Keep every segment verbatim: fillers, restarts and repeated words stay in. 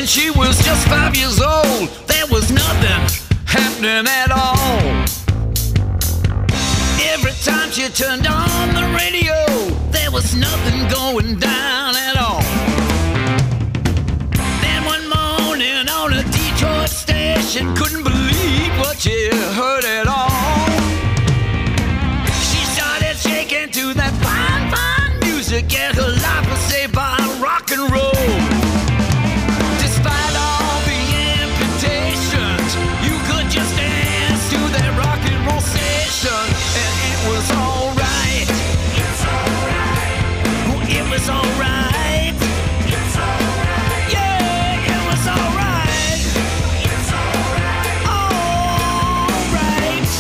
when she was just five years old, there was nothing happening at all. Every time she turned on the radio, there was nothing going down at all. Then one morning on a Detroit station, couldn't believe what she heard at all. She started shaking to that fine, fine music, and her life was saved by rock and roll. Despite all the amputations, you could just dance to that rock and roll station, and it was alright. It's alright. Oh, it was alright. It's alright. Yeah, it was alright. It's alright. Alright.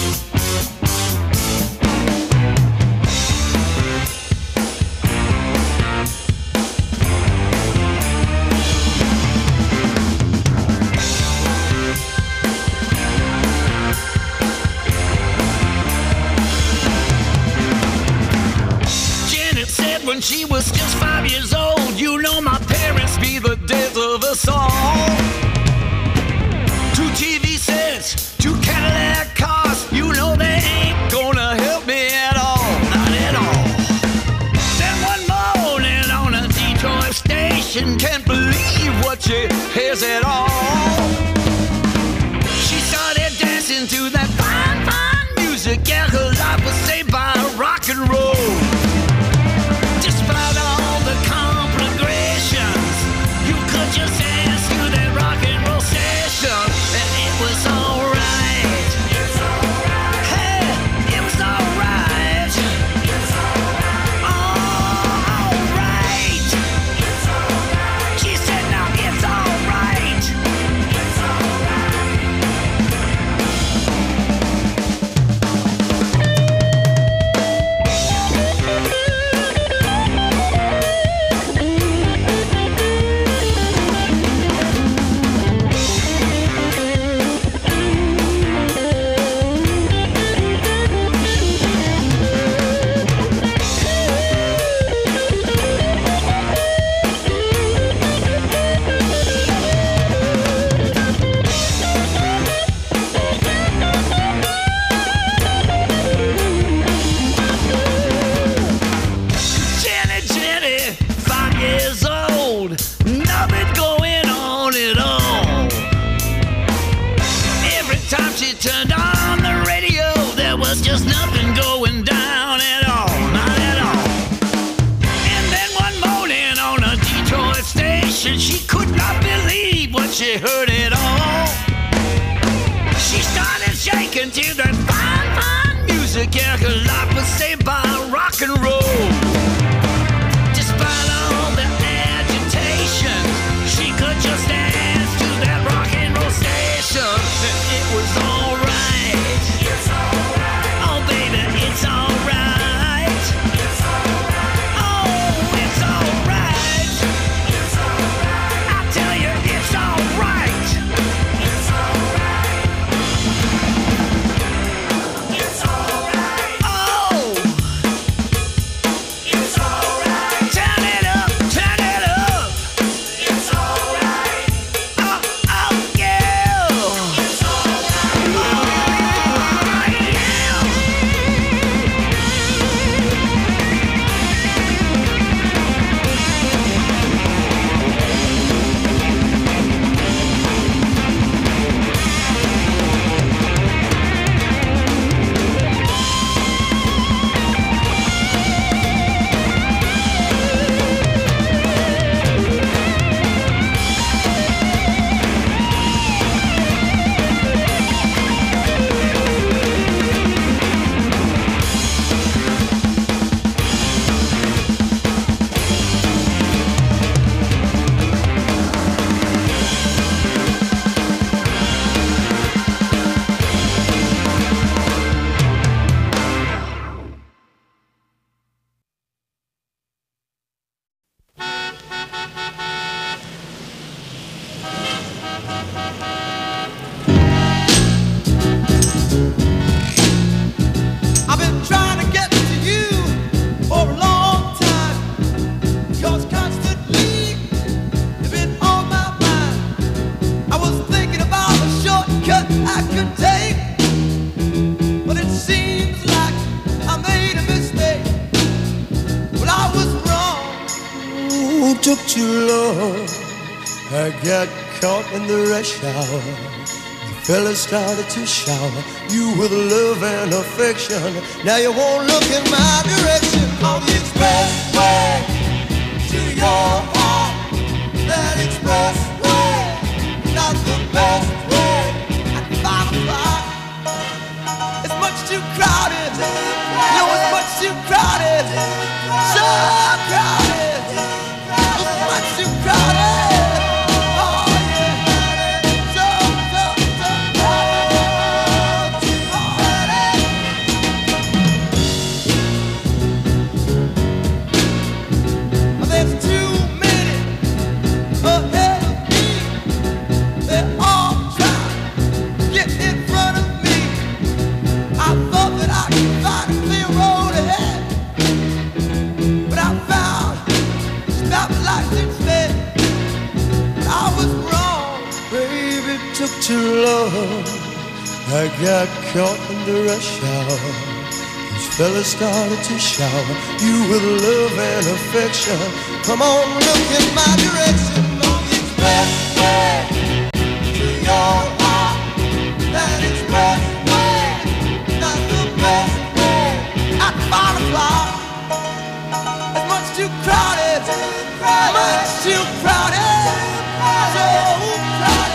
Janet said when she was just five years old, you know my parents be the death of us all. Two T V sets, two Cadillac cars, you know they ain't gonna help me at all, not at all. Then one morning on a Detroit station, can't believe what she hears at all. She started dancing to that fine, fine music, and her life was saved by rock and roll. Despite all the complications, you could just dance to that rock and roll station, and it was alright. It's alright. Hey, it was alright. It's alright. Alright. It's alright. She said, "Now it's alright." It's Jenny, Jenny, five years old, nothing going on at all. Every time she turned on the radio, there was just nothing going down at all, not at all. And then one morning on a Detroit station, she could not believe what she heard at all. She started shaking to that fine, fine music, and her life was saved by rock and roll. Despite all the agitation, she could just dance to that rock and roll station, and it was alright. took too long. I got caught in the rush hour. The fella started to shower you with love and affection. Now you won't look in my direction. On the expressway to your heart. That expressway, not the best way. At five o'clock, it's much too crowded. No, it's much too crowded. So crowded. It's much too crowded. Too long, I got caught in the rush hour. These fellas started to shower you with love and affection. Come on, look in my direction. On the expressway to your heart. That expressway, not the best way. At five o'clock, it's much too crowded. Much too crowded. So crowded.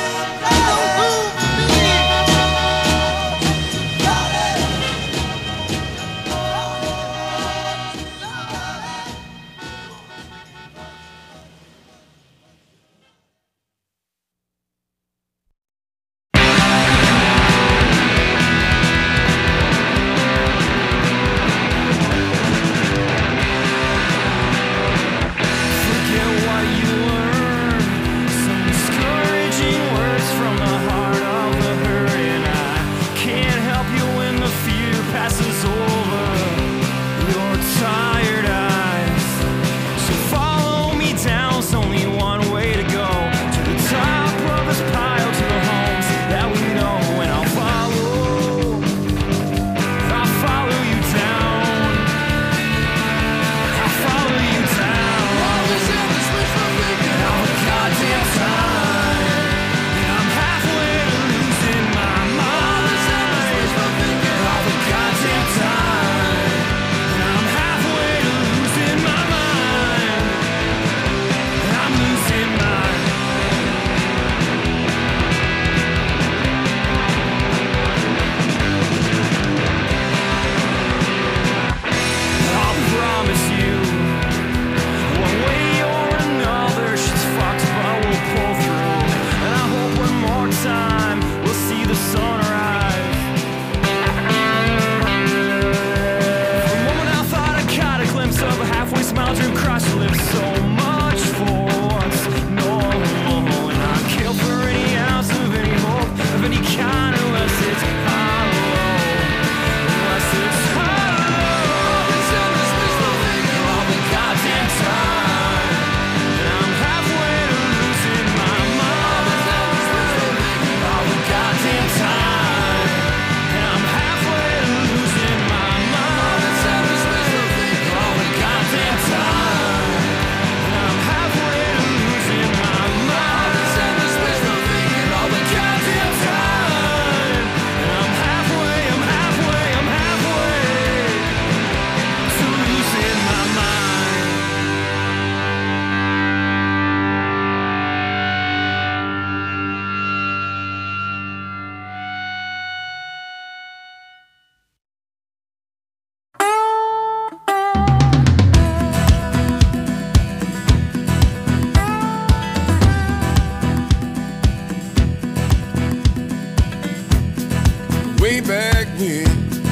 Way back when,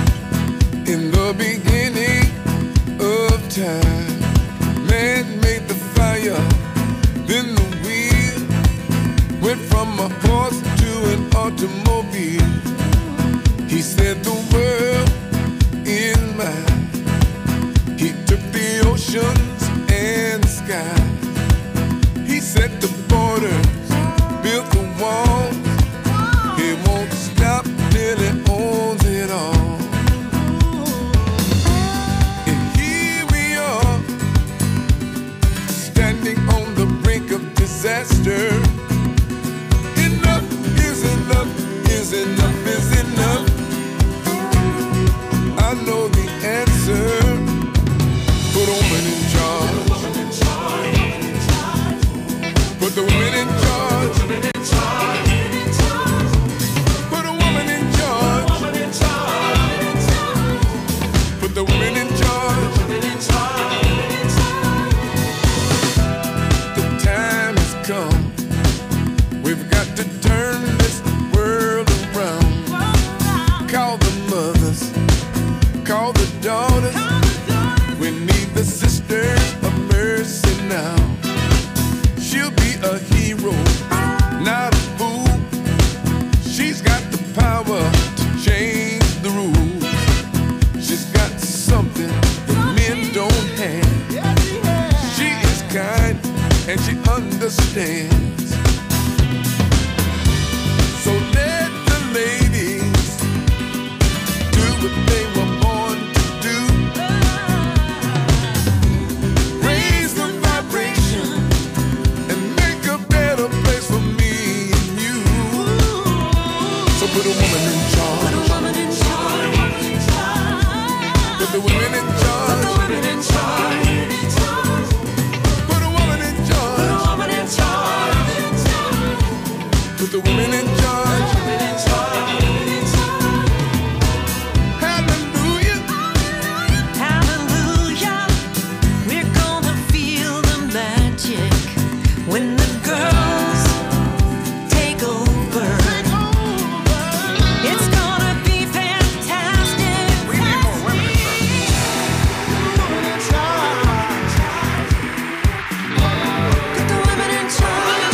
in the beginning of time, man made the fire, then the wheel went from a horse to an automobile. He set the world in mind. He took the oceans and the skies. He set the borders, built the walls. He won't stop till he owns it all. And here we are, standing Put a woman in charge. Put a woman in charge. Put the women in charge. Put the women in charge. Put a woman in charge. Put a woman in charge. Put the women in charge. Hallelujah. Hallelujah. We're gonna feel the magic when the girls take over. It's gonna be fantastic. We need more women in charge. Put the women in charge.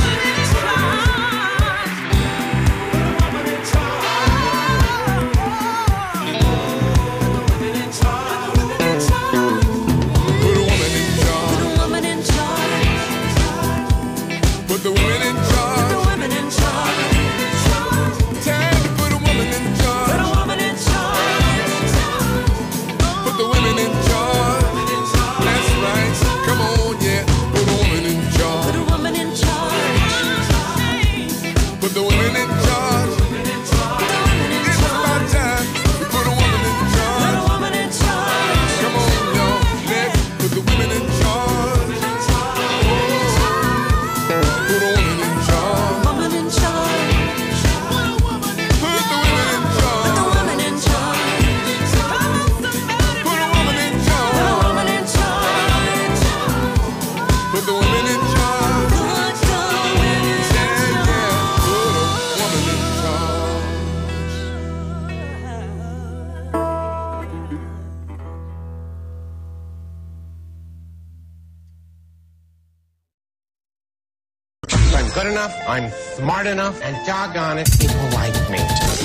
Put a woman in charge. Put a woman in charge. Put the women in charge. Put the women in charge. Time to put a woman in Put charge. a woman in charge. Put the women in charge. That's right. Come on, yeah. Put a woman in Put charge. a woman in charge. Put the women in charge. It's about time to put a woman in Put charge. a woman in charge. Come on, y'all. Let's put the women in charge. Put a woman in charge. Woman in charge. Put the women in Put charge. the woman in charge. Put a woman in Put a charge. woman in charge. Put the women in charge. Put the women in Yeah, yeah. Put a woman in charge. If I'm good enough, I'm smart enough, and doggone it, people like me.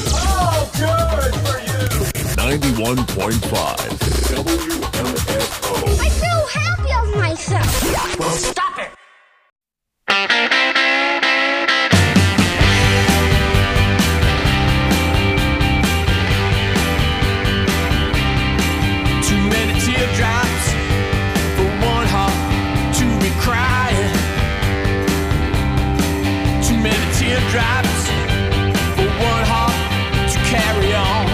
ninety-one point five W M F O. I feel happy of myself. Well, stop it! Too many teardrops for one heart to be crying. Too many teardrops for one heart to carry on.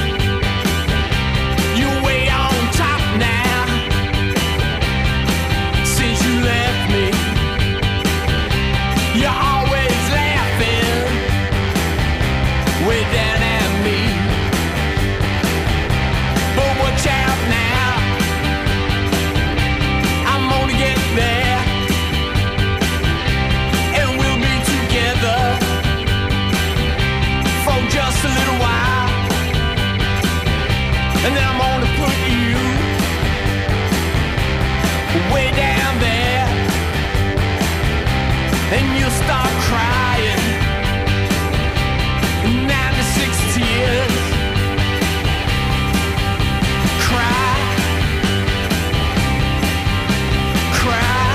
You're way on top now since you left me. You're always laughing way down at me. But watch out now, I'm gonna get there, and we'll be together for just a little while, and then I'm gonna put you way down there, and you'll start crying, ninety-six tears. Cry, cry.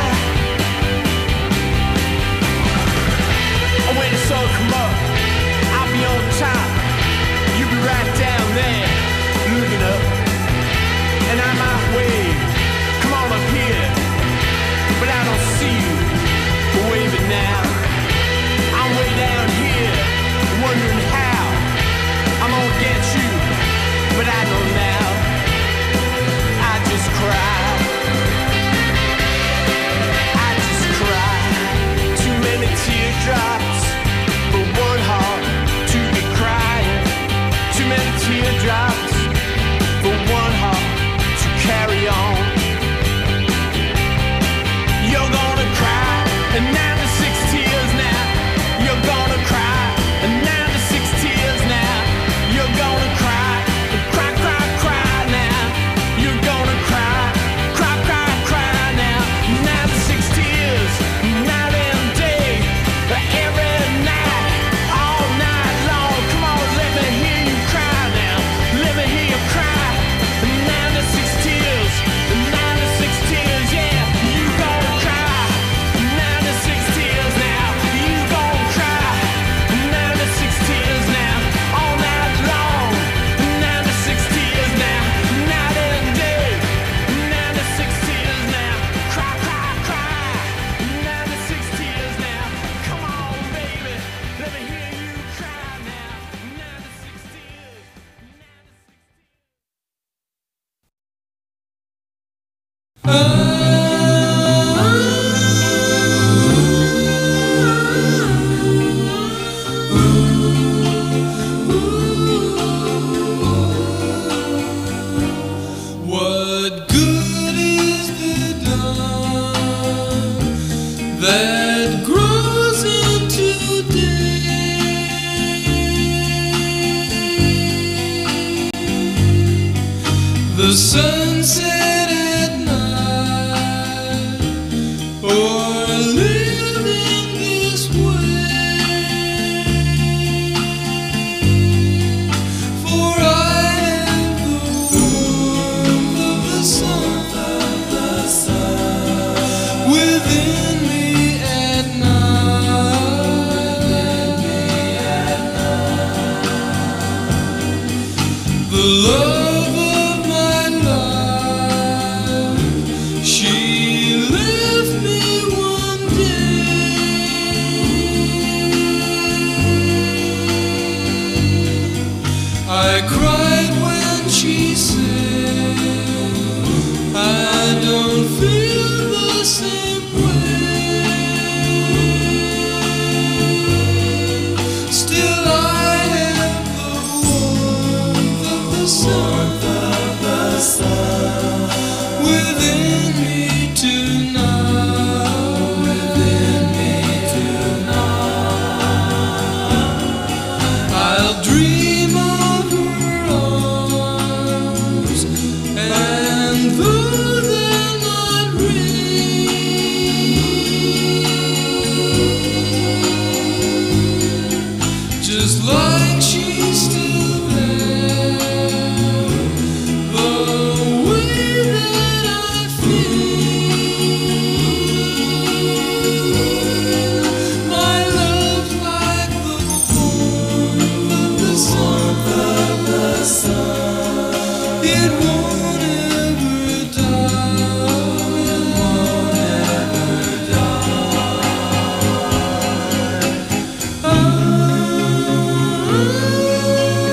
When the sun come up, I'll be on top. You'll be right down there, looking up, and I might wave. Come on up here, but I don't see you waving now. What good is the dawn that grows into day? The sunset at night, or living this way. For I am the warmth of the sun, of the sun within me at night, within me at night. The love of my life, she left me one day. I cried when she said, I don't feel the same way. Still I have the warmth of the sun, of the sun within me tonight, within me tonight. I'll dream of her arms, and though they're not real, just like she's still there, the way that I feel, my love's like the warmth of the sun, of the sun. It won't ever die, it won't ever die.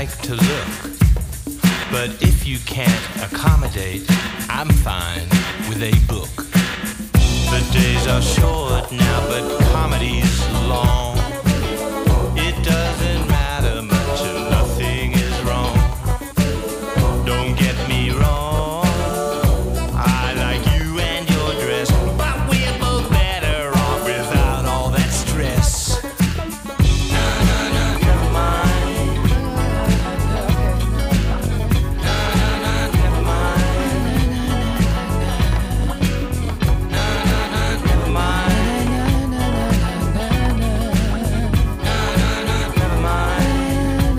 like to look. But if you can't accommodate, I'm fine with a book. The days are short now, but comedy's long. It doesn't matter much and nothing is wrong. Don't get me wrong, I like you and your dress, but we're both better off without all that stress. Na na na, never mind. Na na na, never mind. Na na na, never mind. Na na na, never mind.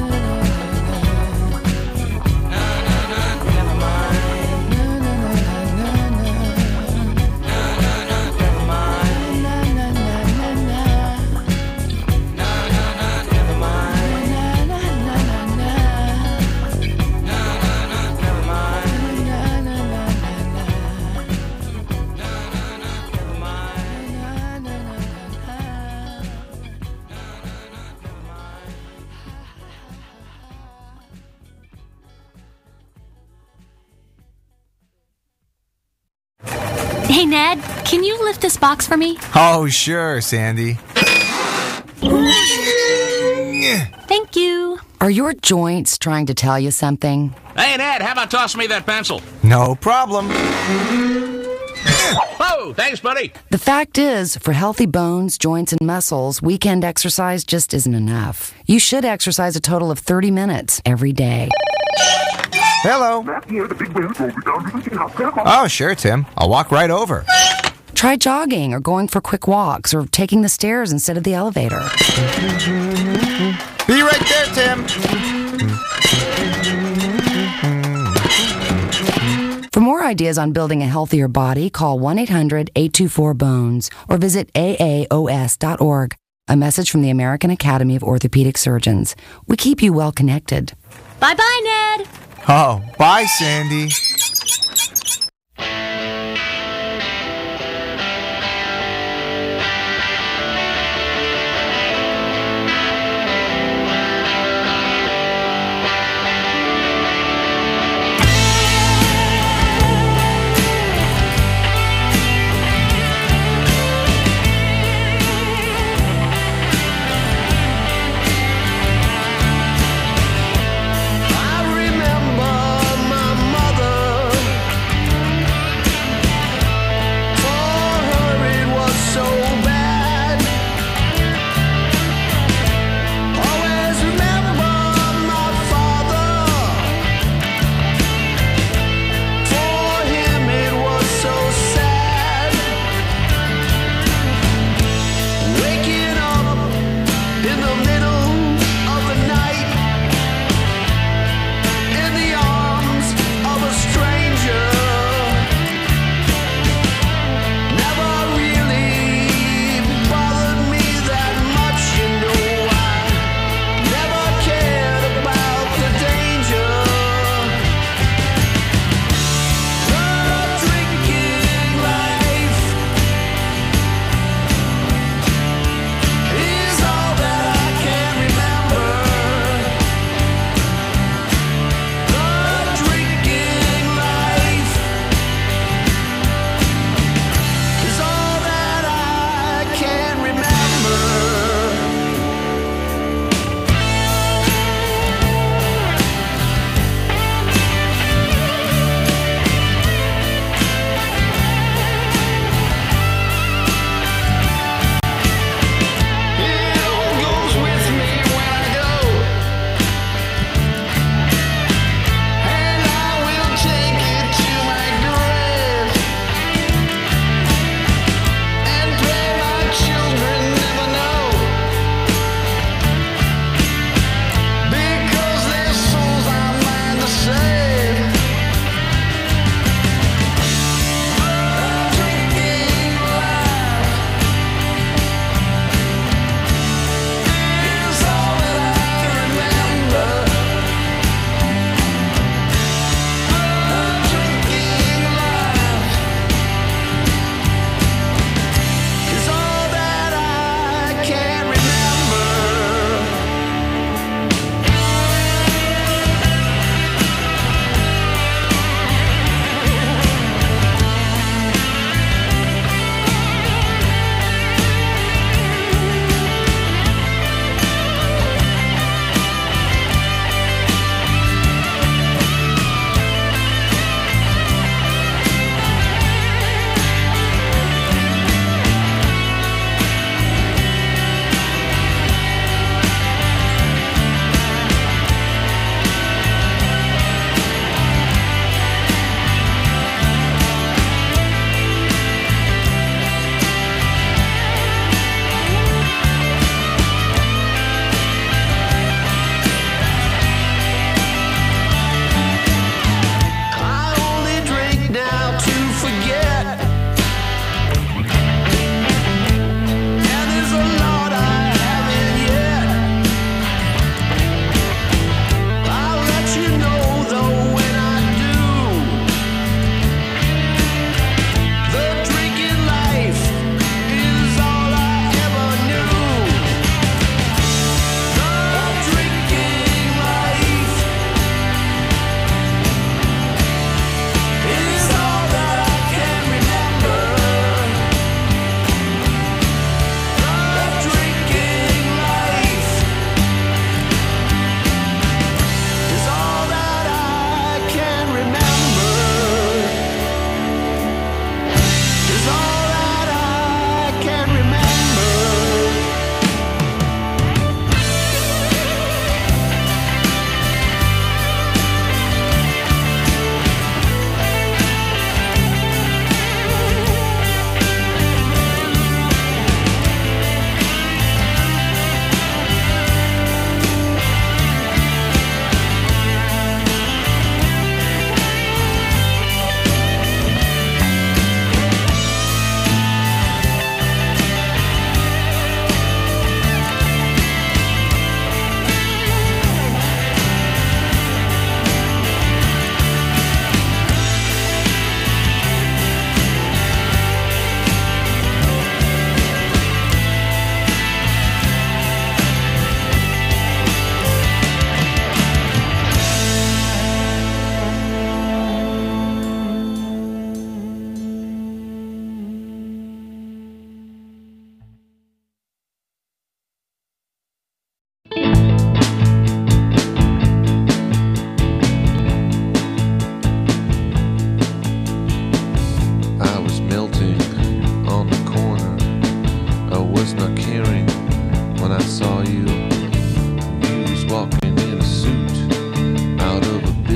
Na na na, never mind. Na na na, never mind. Na na na, never mind. Hey, Ned, can you lift this box for me? Oh, sure, Sandy. Thank you. Are your joints trying to tell you something? Hey, Ned, how about tossing me that pencil? No problem. Oh, thanks, buddy. The fact is, for healthy bones, joints, and muscles, weekend exercise just isn't enough. You should exercise a total of thirty minutes every day. Hello. Oh, sure, Tim. I'll walk right over. Try jogging or going for quick walks or taking the stairs instead of the elevator. Be right there, Tim. For more ideas on building a healthier body, call one eight hundred eight two four bones or visit A A O S dot org. A message from the American Academy of Orthopedic Surgeons. We keep you well connected. Bye-bye, Ned. Oh, bye, Sandy. I remember my mother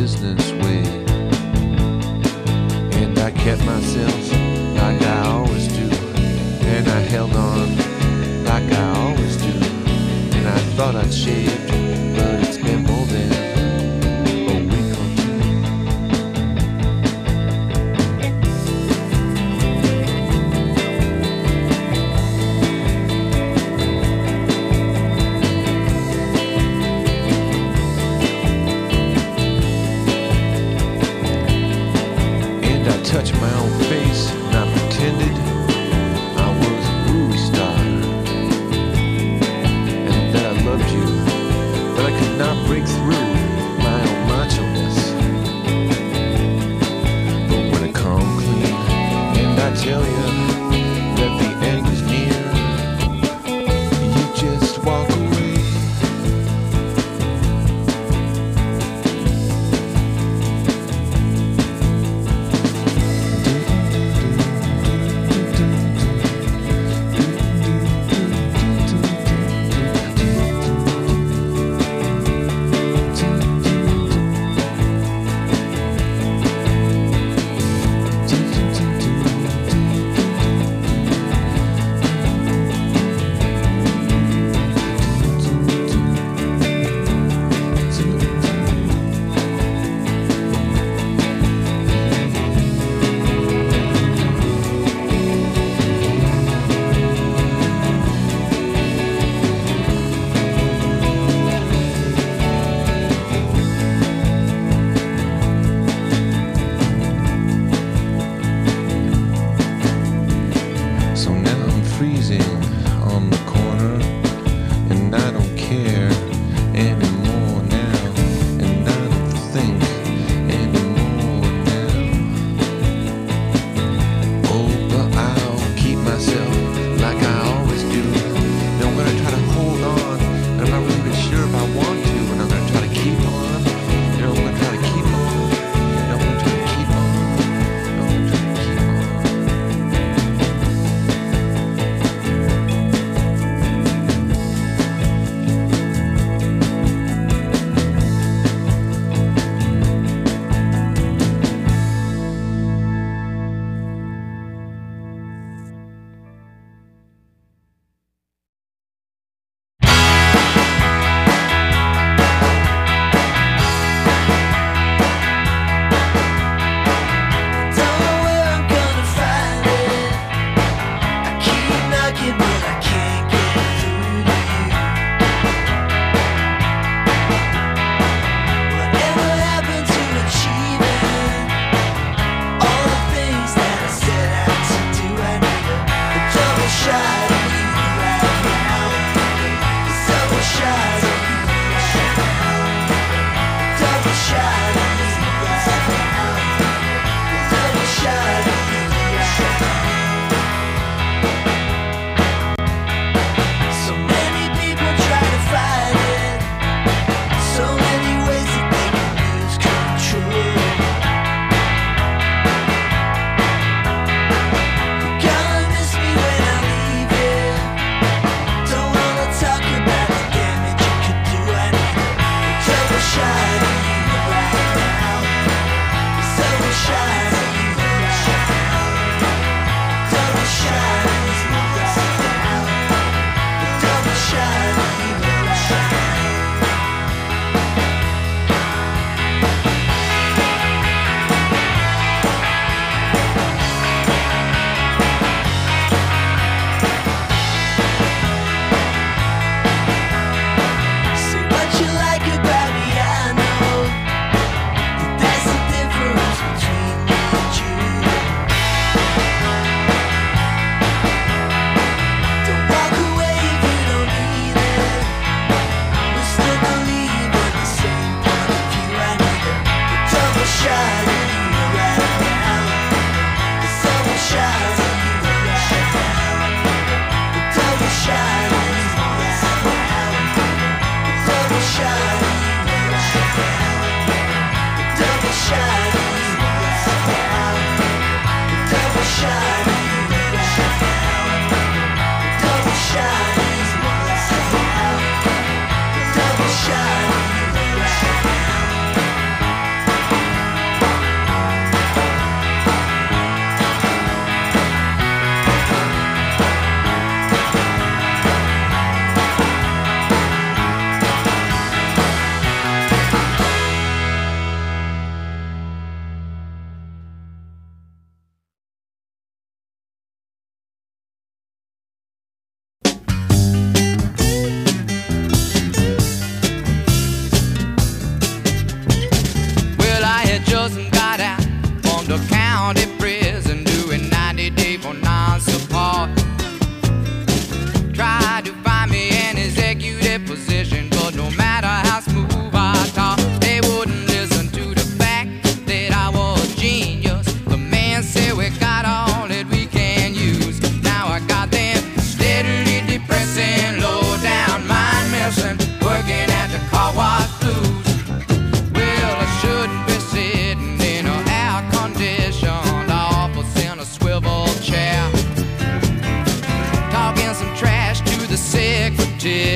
business way. And I kept myself like I always do. And I held on like I always do. And I thought I'd shaved, but it's been more than a week or two.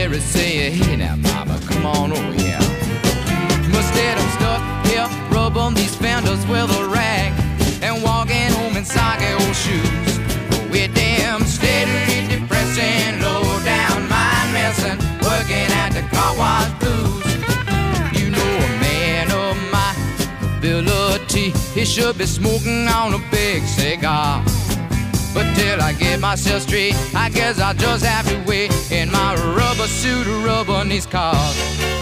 Mary say, hey now mama, come on over here. Instead I'm stuck here, rubbing these fenders with a rag and walking home in soggy old shoes. We're damn steadily depressing, low down mind messing, working at the car wash blues. You know a man of my ability, he should be smoking on a big cigar. But till I get myself straight, I guess I'll just have to wait in my rubber suit, rubbing these cars.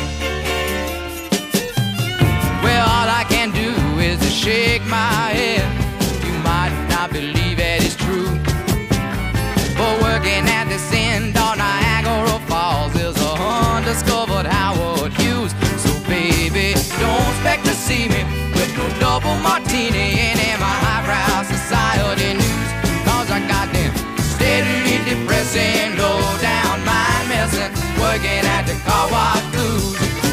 Well, all I can do is to shake my head. You might not believe it is true, but working at this end on Niagara Falls is a undiscovered Howard Hughes. So baby, don't expect to see me with no double martini and in my highbrow society news. Cause I got them steadily depressing, low down mind messing, working at the car wash blues.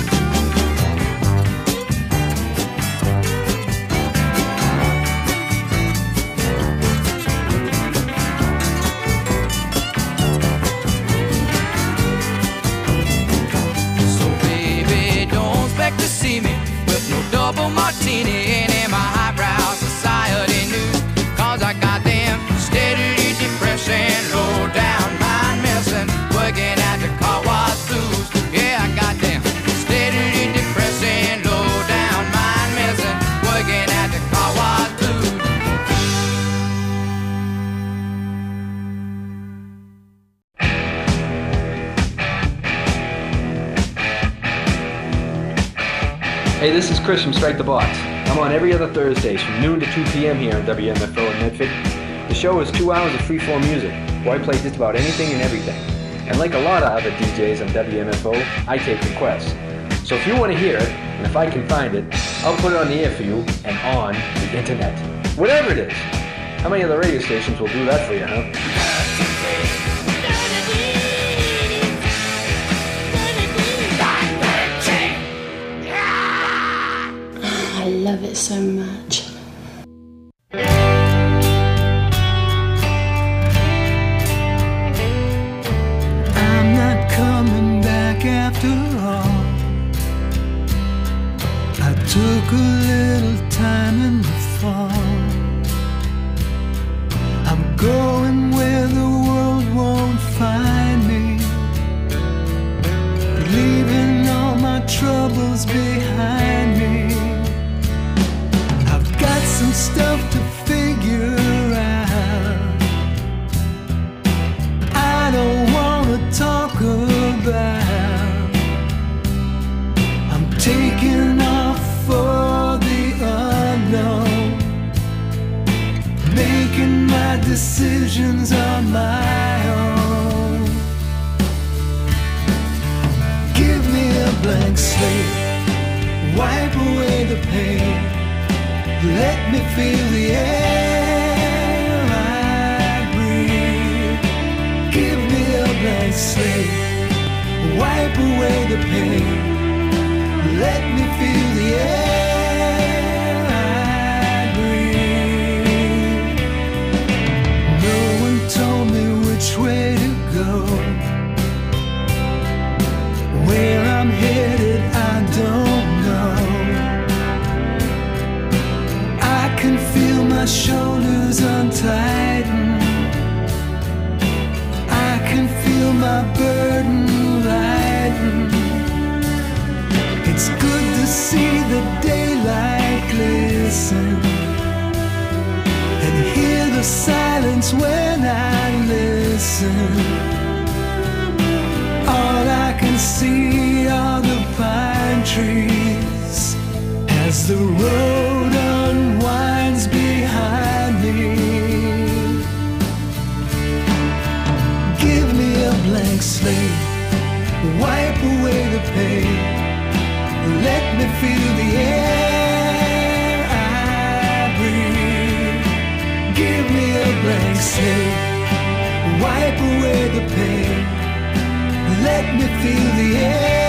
To see me with no double martini and in my highbrow society news. Cause I got them steadily depressing, low down mind messing, working at the car wash blues. Yeah, I got them steadily depressing, low down mind messing, working at the car wash blues. Hey, this is Chris from Strike the Box. I'm on every other Thursdays from noon to two p.m. here on W M F O in Medford. The show is two hours of freeform music, where I play just about anything and everything. And like a lot of other D Js on W M F O, I take requests. So if you want to hear it, and if I can find it, I'll put it on the air for you and on the internet. Whatever it is. How many other radio stations will do that for you, huh? I love it so much. I'm not coming back after all. I took a little time in the fall. I'm going where the world won't find me, leaving all my troubles behind me. Some stuff to figure out. I don't want to talk about. I'm taking off for the unknown, making my decisions on my own. Give me a blank slate, wipe away the pain. Let me feel the air I breathe. Give me a blank slate, wipe away the pain. Let me feel the air I breathe. No one told me which way to go. Where I'm headed, I don't know. I can feel my shoulders untighten. I can feel my burden lighten. It's good to see the daylight glisten and hear the silence when I listen. All I can see are the pine trees as the road unwinds behind me. Give me a blank slate, wipe away the pain. Let me feel the air I breathe. Give me a blank slate, wipe away the pain. Let me feel the air.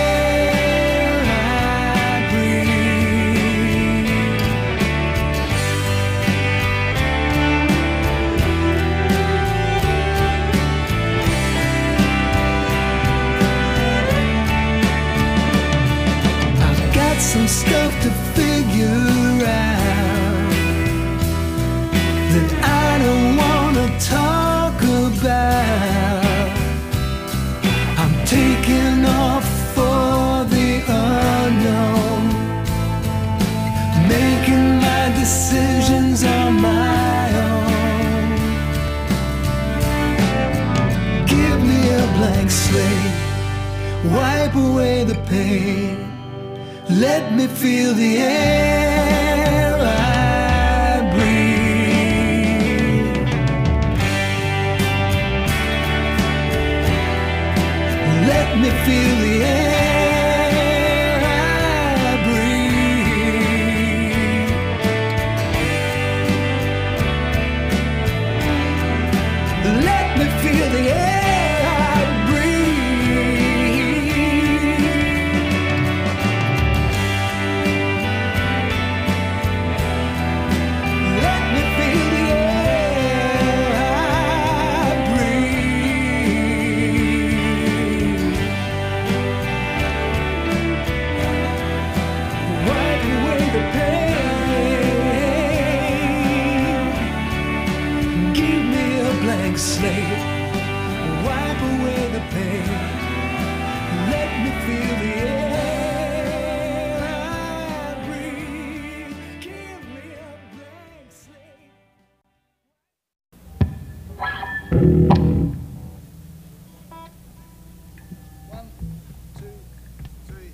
the pain. Let me feel the air I breathe. Let me feel the air I breathe. Let me feel the air. Slate, wipe away the pain. Let me feel the air I breathe. Give me a blank slate. One, two, three.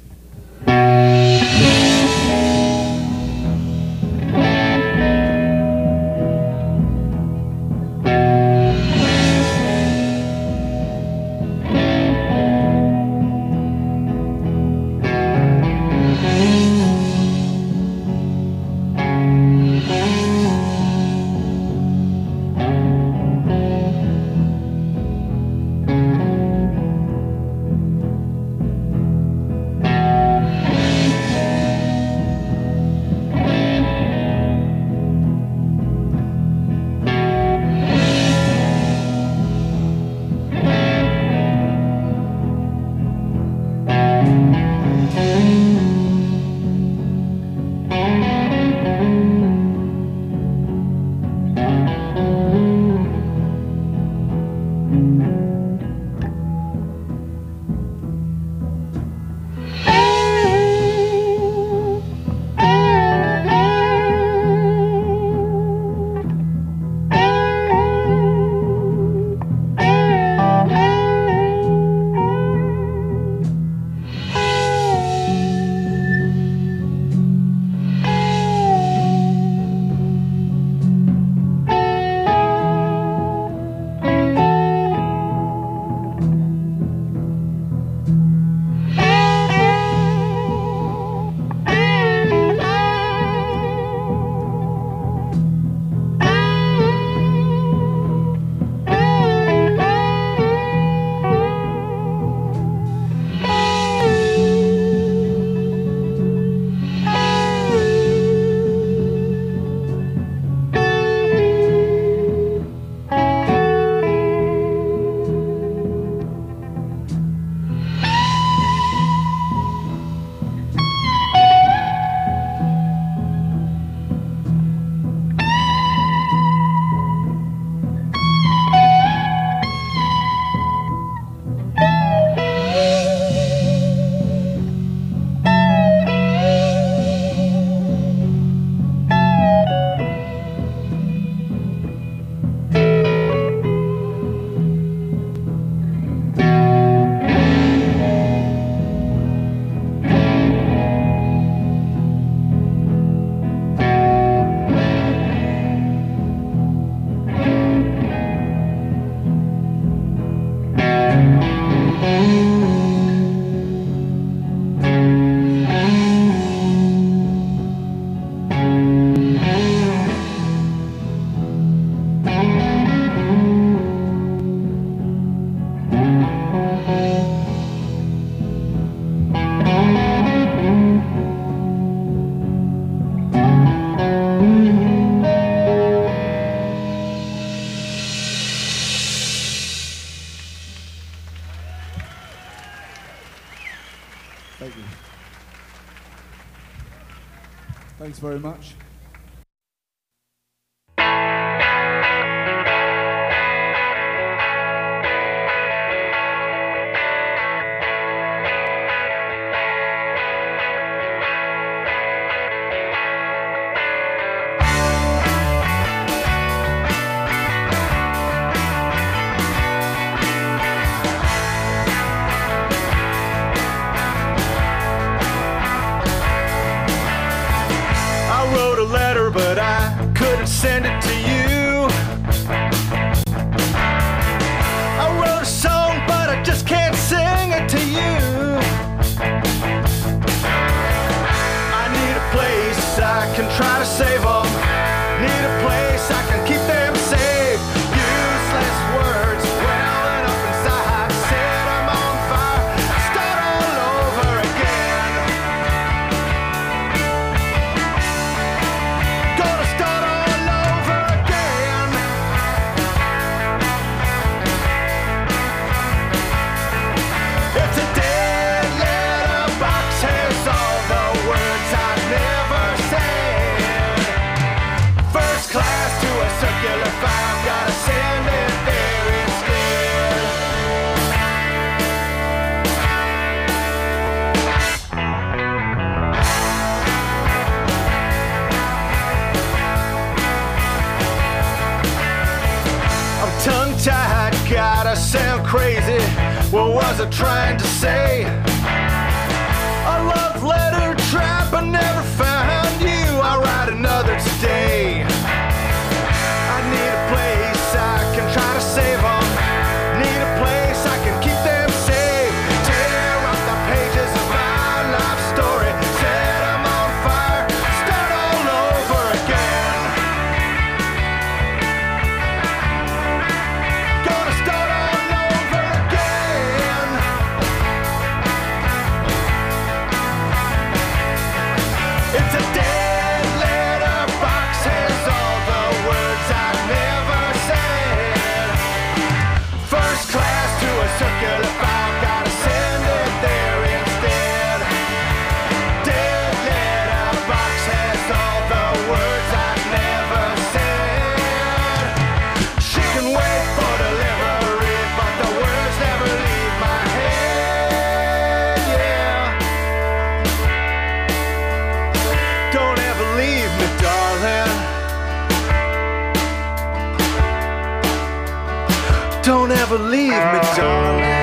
Thank you. Thanks very much. and send it to you. I wrote a song, but I just can't sing it to you. I need a place I can try to save them. Need a place I can keep them safe. Useless words welling up inside. Set them on fire. Start all over again. Gonna start all over again. It's a dead letterbox. Has all the words I never said. First class to a circular file. Gotta send it there instead. I'm tongue-tied, gotta sound crazy. What was I trying to say? A love letter trap, I never found you. I'll write another today. I need a place I can try to save them. Need a place I can keep them safe. Tear up the pages of my life story. Set them on fire. Start all over again. Gonna start all over again. It's a dead letterbox. Has all the words I never said. First class to a circular file. Gotta send it there instead. Dead letterbox has all the words I never said. She can wait for delivery, but the words never leave my head. Yeah. Don't ever leave me, darling. Don't ever leave me, darling.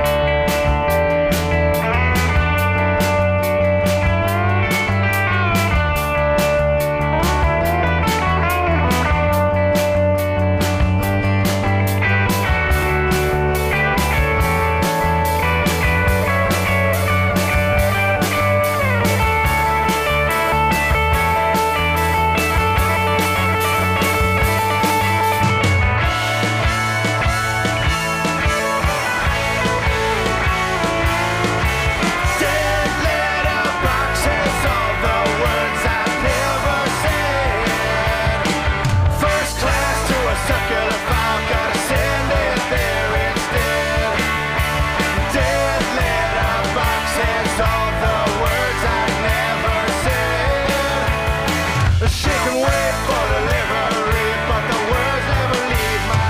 Dead letterbox has all the words I never said. First class to a circular file. Gotta send it there instead. Dead letterbox has all the words I never said. She can wait for delivery, but the words never leave my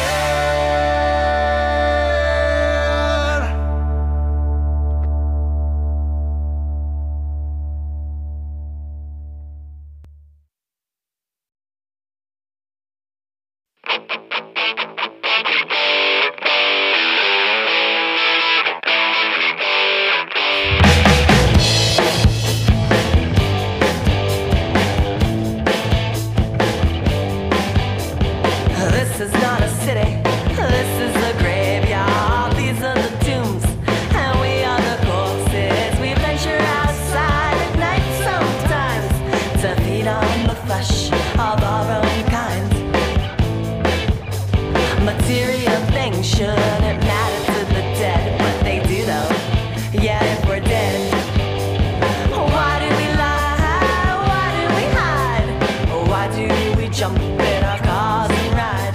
head. This is not a city, this is a graveyard. These are the tombs, and we are the corpses. We venture outside at night sometimes to feed on the flesh of our own kind. Material things shouldn't matter to the dead, but they do though. Yeah, if we're dead. Why do we lie? Why do we hide? Why do we jump in our cars and ride?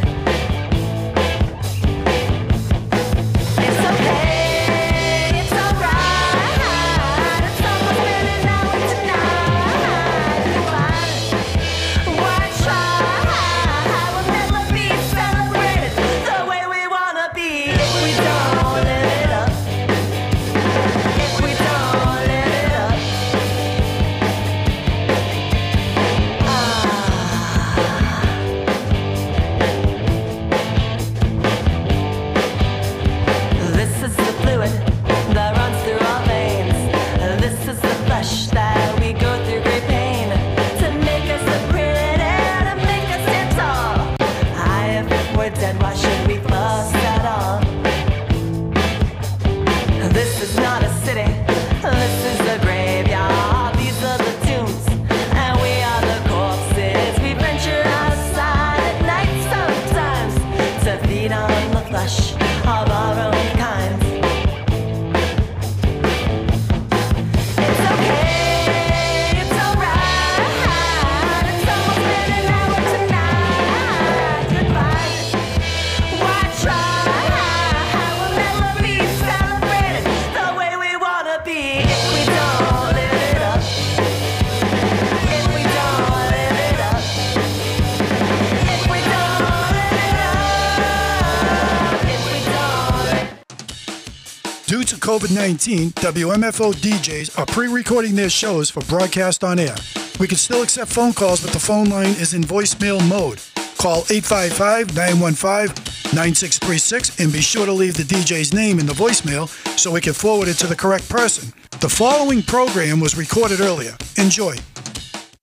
It's okay, it's alright. It's almost better now and tonight. Why try? We'll never be celebrated the way we wanna be if we don't live it up. If we don't live it up. Ah. COVID nineteen, W M F O D Js are pre-recording their shows for broadcast on air. We can still accept phone calls, but the phone line is in voicemail mode. Call eight five five, nine one five, nine six three six and be sure to leave the D J's name in the voicemail so we can forward it to the correct person. The following program was recorded earlier. Enjoy.